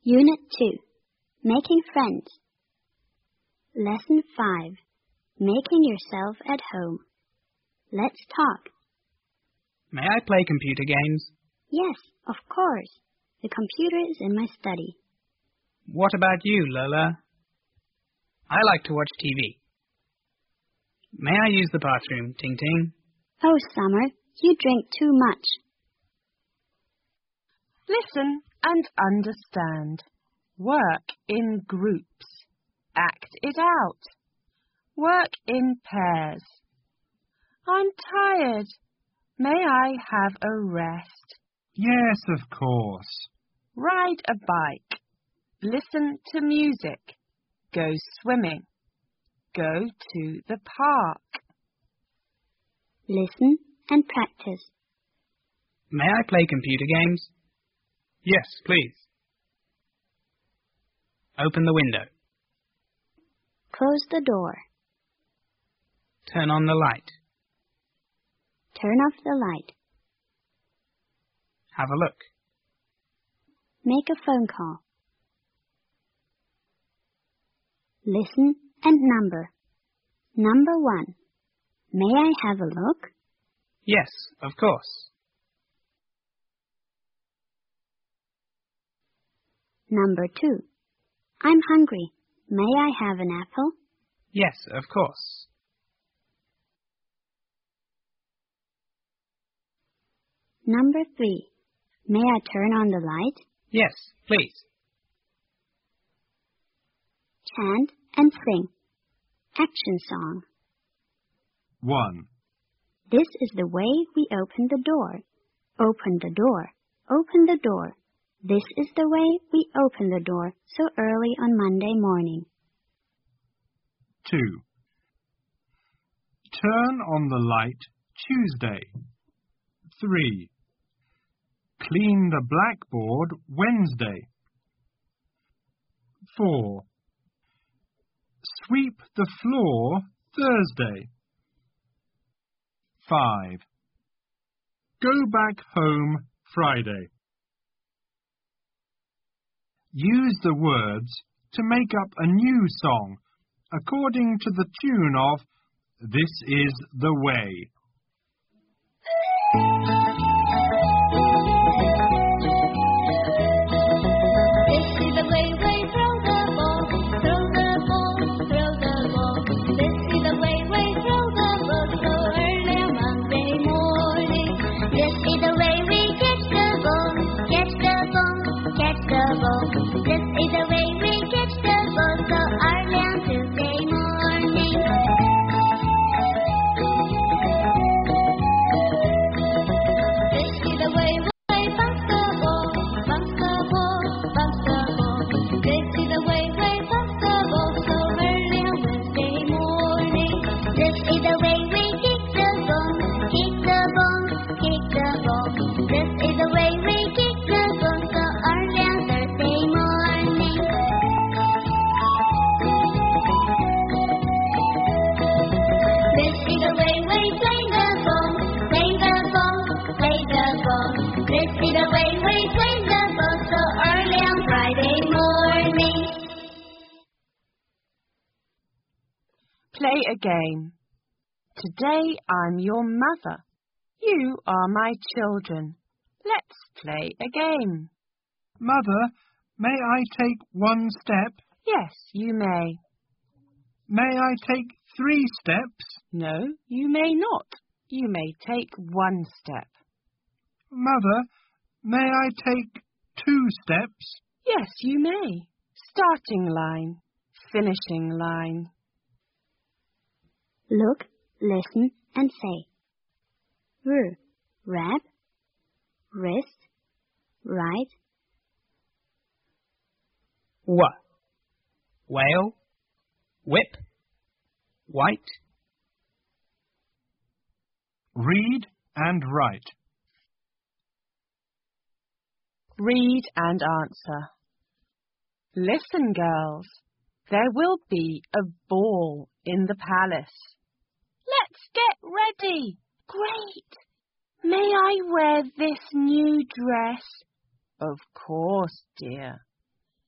Unit 2. Making Friends. Lesson 5. Making yourself at home. Let's talk. May I play computer games? Yes, of course. The computer is in my study. What about you, Lola? I like to watch TV. May I use the bathroom, Ting Ting? Oh, Summer, you drink too much. Listen and understand. Work in groups. Act it out. Work in pairs. I'm tired. May I have a rest? Yes, of course. Ride a bike. Listen to music. Go swimming. Go to the park. Listen and practice. May I play computer games? Yes, please. Open the window. Close the door. Turn on the light. Turn off the light. Have a look. Make a phone call. Listen and number. Number 1. May I have a look? Yes, of course. Number 2. I'm hungry. May I have an apple? Yes, of course. Number 3. May I turn on the light? Yes, please. Chant and sing. Action song. 1. This is the way we open the door. Open the door. Open the door. This is the way we open the door so early on Monday morning. 2. Turn on the light Tuesday. 3. Clean the blackboard Wednesday. 4. Sweep the floor Thursday. 5. Go back home Friday. Use the words to make up a new song according to the tune of This Is the Way. Play a game. Today I'm your mother. You are my children. Let's play a game. Mother, may I take 1 step? Yes, you may. May I take 3 steps? No, you may not. You may take 1 step. Mother, may I take 2 steps? Yes, you may. Starting line, finishing line. Look, listen, and say. Wrap, wrist, right. Whale, whip, white. Read and write. Read and answer. Listen, girls. There will be a ball in the palace. Let's get ready. Great. May I wear this new dress? Of course, dear.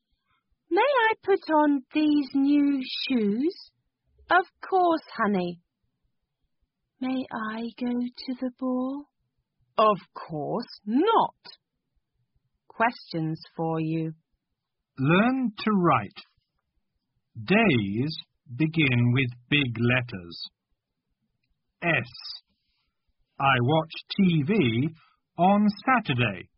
May I put on these new shoes? Of course, honey. May I go to the ball? Of course not. Questions for you. Learn to write. Days begin with big letters. S. I watch TV on Saturday.